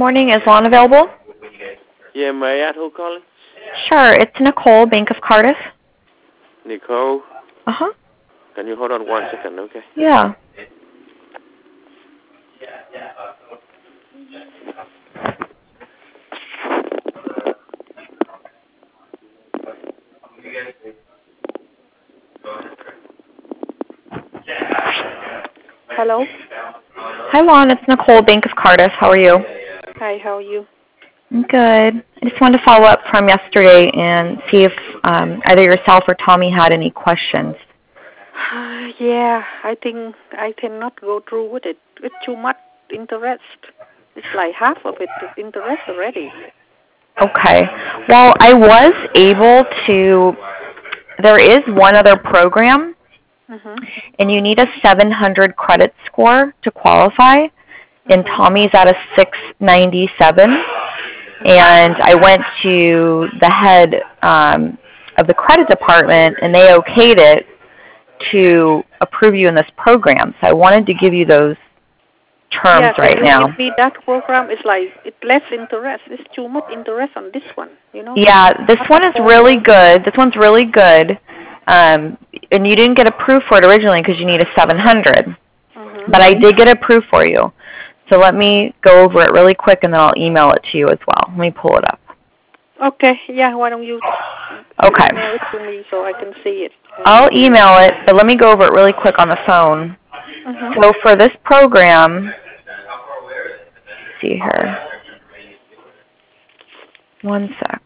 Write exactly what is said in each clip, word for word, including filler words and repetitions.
morning. Is Lon available? Yeah, may I add who calling? Sure. It's Nicole, Bank of Cardiff. Nicole? Uh-huh. Can you hold on one second, okay? Yeah. Hello? Hi, Lon. It's Nicole, Bank of Cardiff. How are you? Hi, how are you? I'm good. I just wanted to follow up from yesterday and see if um, either yourself or Tommy had any questions. Yeah, I think I cannot go through with it. It's too much interest. It's like half of it is interest already. Okay. Well, I was able to, there is one other program, Mhm. and you need a seven hundred credit score to qualify, and Mhm. Tommy's at a six ninety-seven. And I went to the head um, of the credit department, and they okayed it to approve you in this program. So I wanted to give you those terms Yeah, right can you now. give me that program? It's like it's less interest. It's too much interest on this one, you know? Yeah, this Not one is really good. This one's really good. Um, and you didn't get approved for it originally because you need a seven hundred. Mhm. But I did get approved for you. So let me go over it really quick, and then I'll email it to you as well. Let me pull it up. Okay, yeah, why don't you Okay. email it to me so I can see it? I'll email it, but let me go over it really quick on the phone. Mhm. So for this program, let's see here. One sec.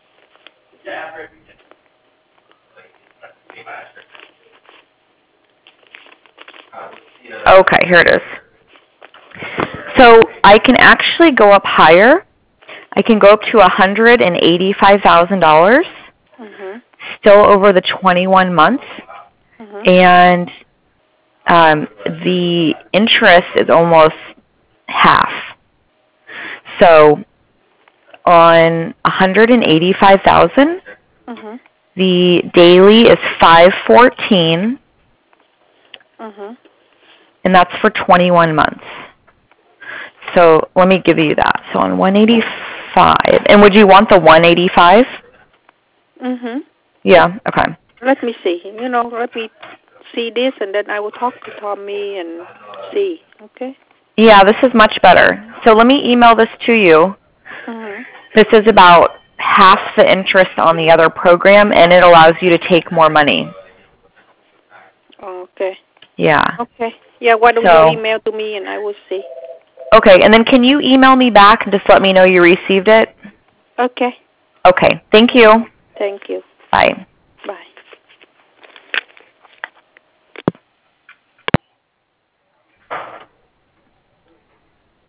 Okay, here it is. So I can actually go up higher. I can go up to one hundred eighty-five thousand dollars, Mhm. still over the twenty-one months, Mhm. and um, the interest is almost half. So on one hundred eighty-five thousand dollars, Mhm. the daily is five fourteen, Mhm. and that's for twenty-one months. So let me give you that. So on one eighty-five, and would you want the one eighty-five? Mhm. Yeah, okay. Let me see. You know, let me see this, and then I will talk to Tommy and see. Okay. Yeah, this is much better. So let me email this to you. Mhm. This is about half the interest on the other program, and it allows you to take more money. Okay. Yeah. Okay. Yeah, why don't you So, email to me and I will see. okay, and then can you email me back and just let me know you received it? Okay. Okay, thank you. Thank you. Bye.